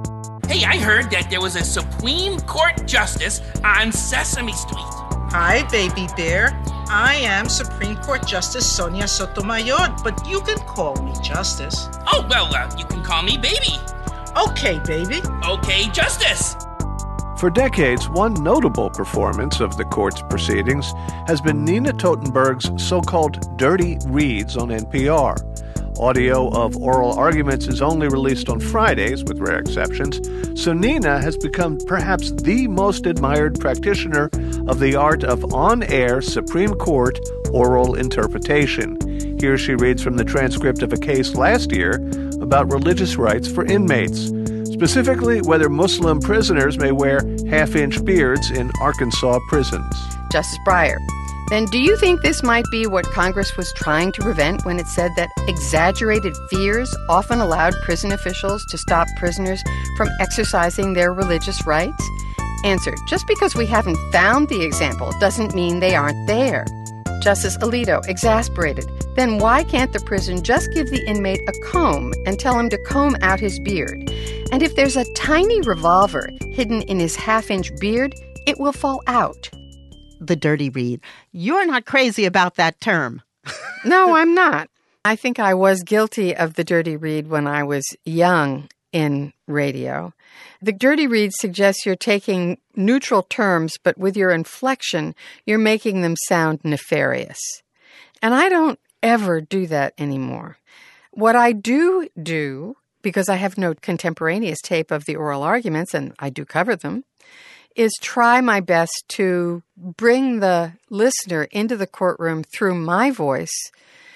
Hey, I heard that there was a Supreme Court justice on Sesame Street. Hi, baby bear. I am Supreme Court Justice Sonia Sotomayor, but you can call me Justice. Oh, well, uh, you can call me Baby. Okay, baby. Okay, Justice. For decades, one notable performance of the court's proceedings has been Nina Totenberg's so-called Dirty Reads on N P R. Audio of oral arguments is only released on Fridays, with rare exceptions, so Nina has become perhaps the most admired practitioner of the art of on-air Supreme Court oral interpretation. Here she reads from the transcript of a case last year about religious rights for inmates, specifically whether Muslim prisoners may wear half-inch beards in Arkansas prisons. Justice Breyer, then do you think this might be what Congress was trying to prevent when it said that exaggerated fears often allowed prison officials to stop prisoners from exercising their religious rights? Answer, just because we haven't found the example doesn't mean they aren't there. Justice Alito, exasperated, then why can't the prison just give the inmate a comb and tell him to comb out his beard? And if there's a tiny revolver hidden in his half-inch beard, it will fall out. The dirty read. You're not crazy about that term. No, I'm not. I think I was guilty of the dirty read when I was young in radio. The dirty read suggests you're taking neutral terms, but with your inflection, you're making them sound nefarious. And I don't ever do that anymore. What I do do, because I have no contemporaneous tape of the oral arguments, and I do cover them, is try my best to bring the listener into the courtroom through my voice,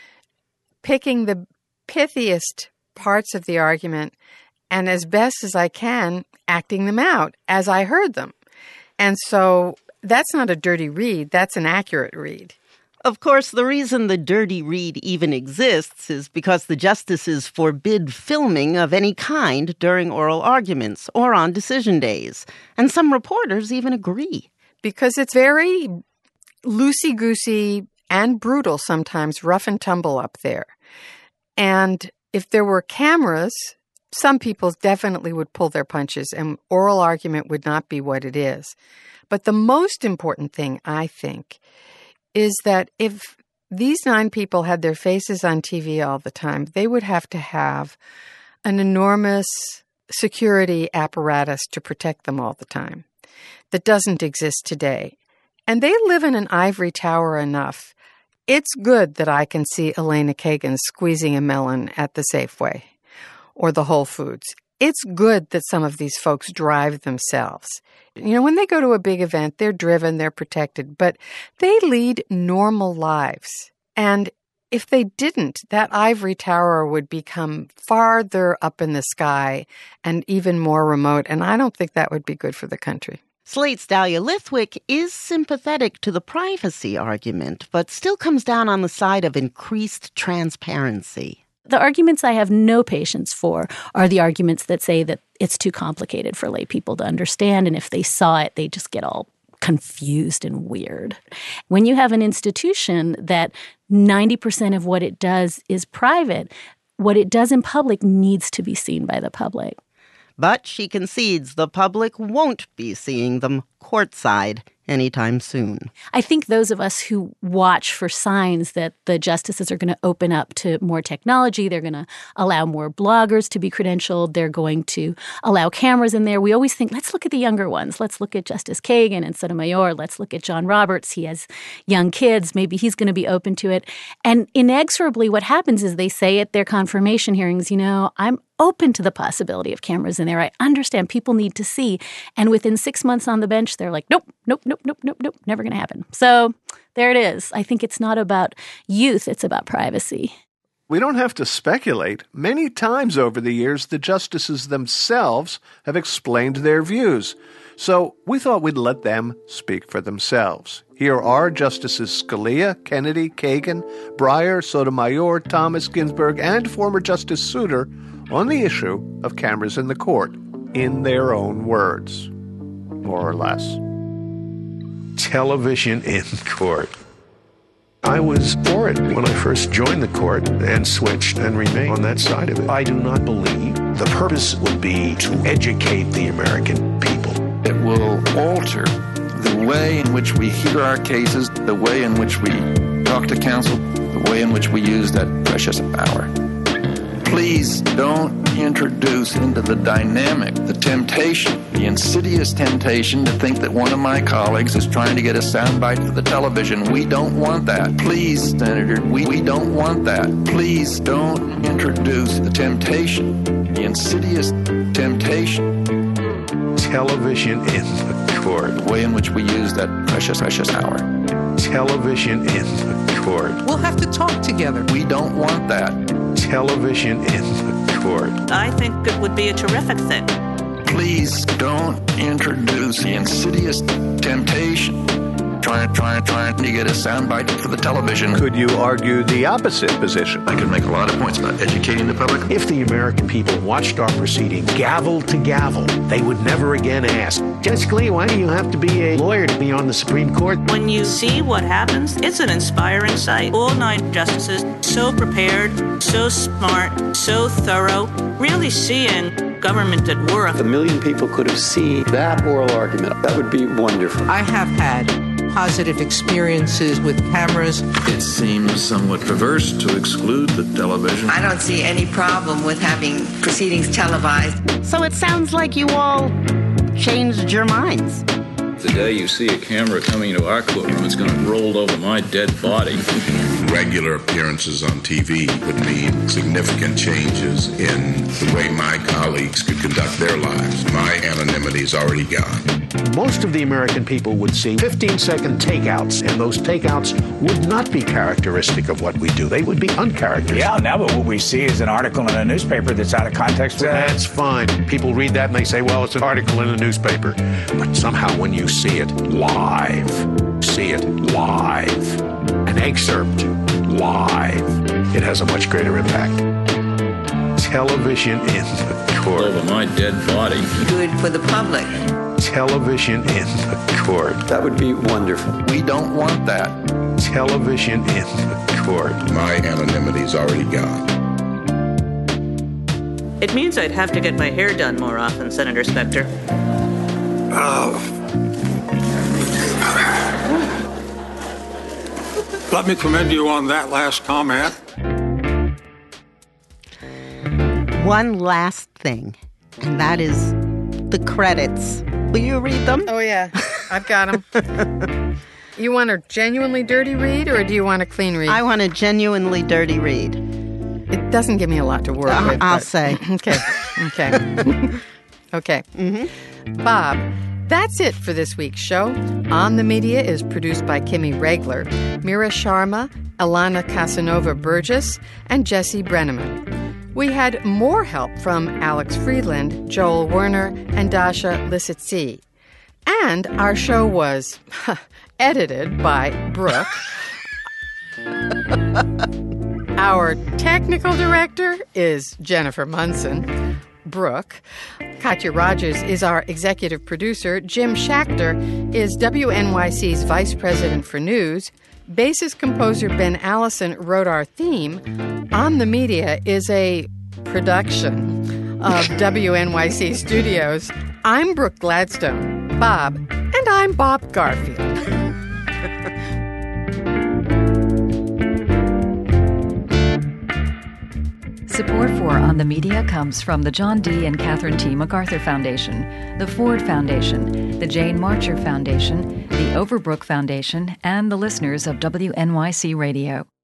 picking the pithiest parts of the argument and as best as I can, acting them out as I heard them. And so that's not a dirty read, that's an accurate read. Of course, the reason the dirty read even exists is because the justices forbid filming of any kind during oral arguments or on decision days. And some reporters even agree. Because it's very loosey-goosey and brutal sometimes, rough and tumble up there. And if there were cameras, some people definitely would pull their punches and oral argument would not be what it is. But the most important thing, I think, is that if these nine people had their faces on T V all the time, they would have to have an enormous security apparatus to protect them all the time that doesn't exist today. And they live in an ivory tower enough. It's good that I can see Elena Kagan squeezing a melon at the Safeway or the Whole Foods. It's good that some of these folks drive themselves. You know, when they go to a big event, they're driven, they're protected, but they lead normal lives. And if they didn't, that ivory tower would become farther up in the sky and even more remote, and I don't think that would be good for the country. Slate's Dahlia Lithwick is sympathetic to the privacy argument, but still comes down on the side of increased transparency. The arguments I have no patience for are the arguments that say that it's too complicated for lay people to understand, and if they saw it, they just get all confused and weird. When you have an institution that ninety percent of what it does is private, what it does in public needs to be seen by the public. But she concedes the public won't be seeing them courtside anytime soon. I think those of us who watch for signs that the justices are going to open up to more technology, they're going to allow more bloggers to be credentialed, they're going to allow cameras in there. We always think, let's look at the younger ones. Let's look at Justice Kagan and Sotomayor. Let's look at John Roberts. He has young kids. Maybe he's going to be open to it. And inexorably what happens is they say at their confirmation hearings, you know, I'm open to the possibility of cameras in there. I understand people need to see. And within six months on the bench, they're like, nope, nope, nope, nope, nope, nope, never going to happen. So there it is. I think it's not about youth. It's about privacy. We don't have to speculate. Many times over the years, the justices themselves have explained their views. So we thought we'd let them speak for themselves. Here are Justices Scalia, Kennedy, Kagan, Breyer, Sotomayor, Thomas, Ginsburg, and former Justice Souter on the issue of cameras in the court, in their own words, more or less. Television in court. I was for it when I first joined the court and switched and remained on that side of it. I do not believe the purpose would be to educate the American people. It will alter the way in which we hear our cases, the way in which we talk to counsel, the way in which we use that precious power. Please don't introduce into the dynamic the temptation, the insidious temptation to think that one of my colleagues is trying to get a soundbite for the television. We don't want that. Please, Senator, we, we don't want that. Please don't introduce the temptation, the insidious temptation. Television in the court. The way in which we use that precious, precious power. Television in the court. We'll have to talk together. We don't want that. Television in the court. I think it would be a terrific thing. Please don't introduce the insidious temptation. Trying, trying, trying to get a soundbite for the television. Could you argue the opposite position? I could make a lot of points about educating the public. If the American people watched our proceeding gavel to gavel, they would never again ask, Judge Scalia, why do you have to be a lawyer to be on the Supreme Court? When you see what happens, it's an inspiring sight. All nine justices, so prepared, so smart, so thorough, really seeing government at work. If a million people could have seen that oral argument, that would be wonderful. I have had positive experiences with cameras. It seems somewhat perverse to exclude the television. I don't see any problem with having proceedings televised. So it sounds like you all changed your minds. The day you see a camera coming into our courtroom, it's going to roll over my dead body. Regular appearances on T V would mean significant changes in the way my colleagues could conduct their lives. My anonymity is already gone. Most of the American people would see fifteen-second takeouts, and those takeouts would not be characteristic of what we do. They would be uncharacteristic. Yeah, now what we see is an article in a newspaper that's out of context. That's fine. People read that and they say, well, it's an article in a newspaper. But somehow when you see it live, see it live, an excerpt live, it has a much greater impact. Television in the court. Over my dead body. Good for the public. Television in the court. That would be wonderful. We don't want that. Television in the court. My anonymity is already gone. It means I'd have to get my hair done more often, Senator Specter. Oh. Let me commend you on that last comment. One last thing, and that is the credits. Will you read them? Oh, yeah. I've got them. You want a genuinely dirty read, or do you want a clean read? I want a genuinely dirty read. It doesn't give me a lot to work uh, with. I'll but... say. Okay. Okay. Okay. Mm-hmm. Bob, that's it for this week's show. On the Media is produced by Kimmy Regler, Mira Sharma, Alana Casanova Burgess, and Jesse Brenneman. We had more help from Alex Friedland, Joel Werner, and Dasha Lissitsi. And our show was edited by Brooke. Our technical director is Jennifer Munson. Brooke. Katya Rogers is our executive producer. Jim Schachter is W N Y C's vice president for news. Bassist composer Ben Allison wrote our theme. On the Media is a production of W N Y C Studios. I'm Brooke Gladstone. Bob, and I'm Bob Garfield. Support for On the Media comes from the John D. and Catherine T. MacArthur Foundation, the Ford Foundation, the Jane Marcher Foundation, the Overbrook Foundation, and the listeners of W N Y C Radio.